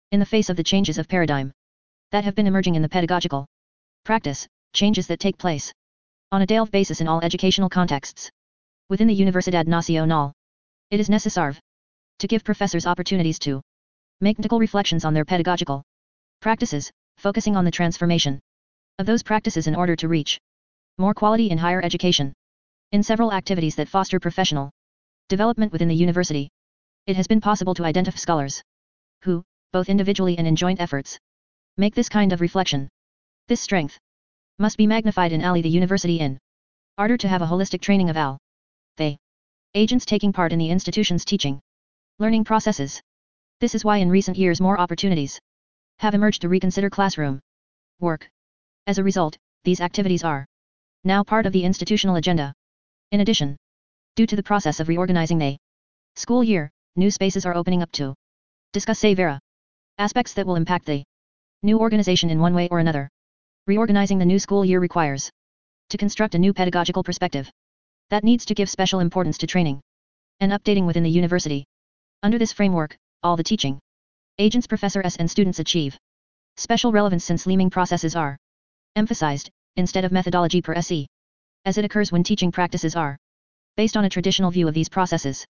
In the face of the changes of paradigm that have been emerging in the pedagogical practice, changes that take place on a daily basis in all educational contexts within the Universidad Nacional, it is necessary to give professors opportunities to make critical reflections on their pedagogical practices, focusing on the transformation of those practices in order to reach more quality in higher education. In several activities that foster professional development within the university, it has been possible to identify scholars who, both individually and in joint efforts, make this kind of reflection. This strength must be magnified in the university in order to have a holistic training of the agents taking part in the institution's teaching learning processes. This is why in recent years more opportunities have emerged to reconsider classroom work. As a result, these activities are now part of the institutional agenda. In addition, due to the process of reorganizing the school year, new spaces are opening up to discuss severe aspects that will impact the new organization in one way or another. Reorganizing the new school year requires to construct a new pedagogical perspective that needs to give special importance to training and updating within the university. Under this framework, all the teaching agents, professors and students achieve special relevance since learning processes are emphasized, instead of methodology per se, as it occurs when teaching practices are based on a traditional view of these processes.